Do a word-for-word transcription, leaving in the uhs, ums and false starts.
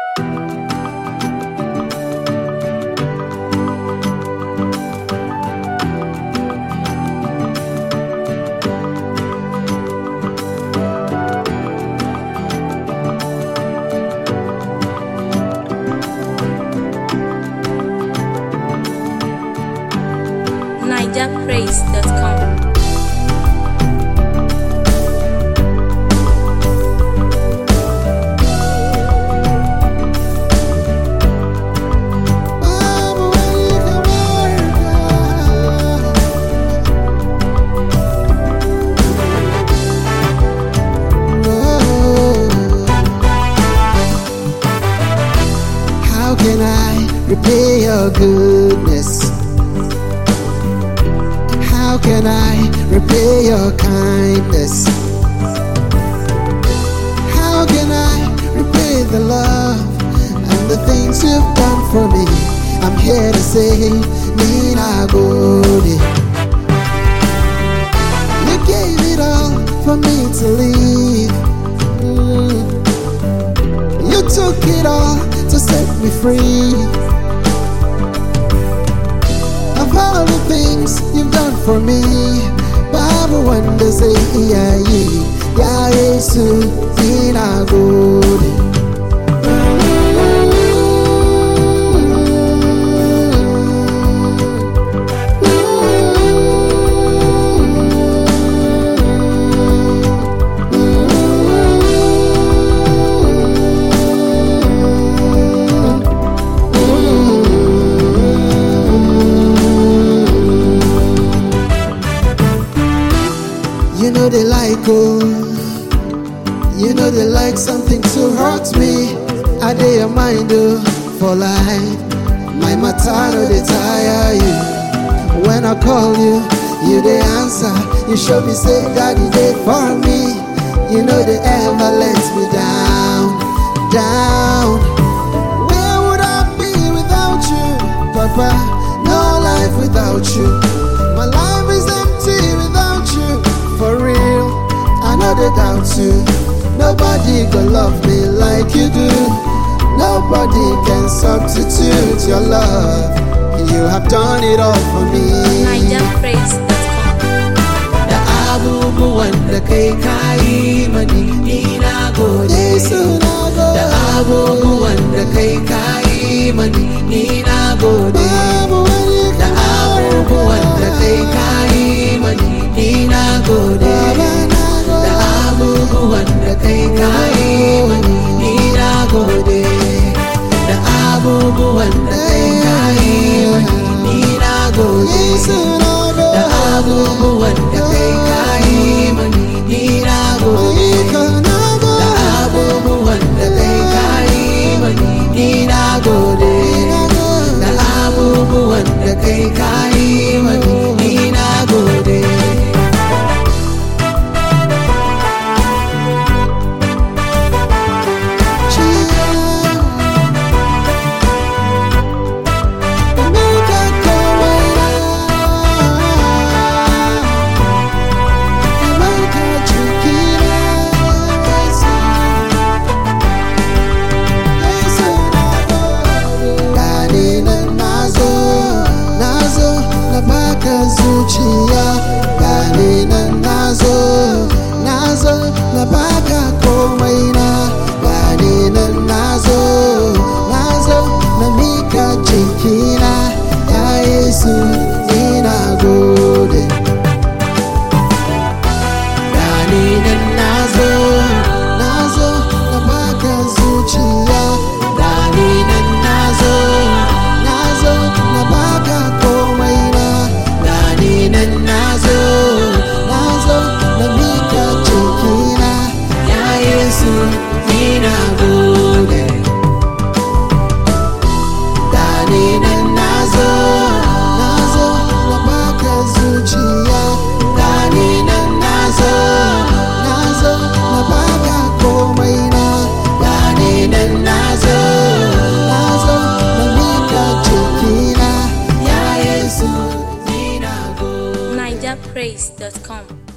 niger praise dot com. How can I repay your goodness? How can I repay your kindness? How can I repay the love and the things you've done for me? I'm here to say, Nina Godi. You gave it all for me to leave. Mm. You took it all to set me free. Of all the things you've done for me, Bible wonders say, yeah, yeah, yeah, Jesus, Nina Godi. You know they like, oh, you know they like something to hurt me. I dey your mind, oh, for life. My matano, they tire you. When I call you, you they answer. You show me, say, Daddy, they for me. You know they ever let me down, down. Where would I be without you, Papa? No life without you. My life is empty without you. For real, I know they doubt you. Nobody gonna love me like you do. Nobody can substitute your love. You have done it all for me. niger praise dot com. Da abubuwan da kai kayi mani ni na gode. Yesu na gode. Da abubuwan da kai kayi mani ni na gode. Da abubuwan da kai kayi mani ni na gode. Da abubuwan da kai kayi mani ni na gode. Da abubuwan da kai kayi mani ni na gode. Da abubuwan da kai kayi mani ni na gode. Da abubuwan da kai kayi mani ni na gode. Da abubuwan da kai kayi mani ni na gode. Zuciya gane nan nazo, nazo na baka komai na. Gane nan nazo, nazo na mika jikina. Ya Yesu, ina gode. Gane nan nazo, Nazo na baka zuciya. gane nan nazo, Nazo na baka komai na. gane nan nazo. Nazo na mika jikina. Ya Yesu, ni na gode. Gane nan nazo, Nazo na baka zuciya. gane nan nazo, Nazo na baka komai na. gane nan nazo. Nazo na mika jikina. Ya Yesu, ni na gode. niger praise dot com.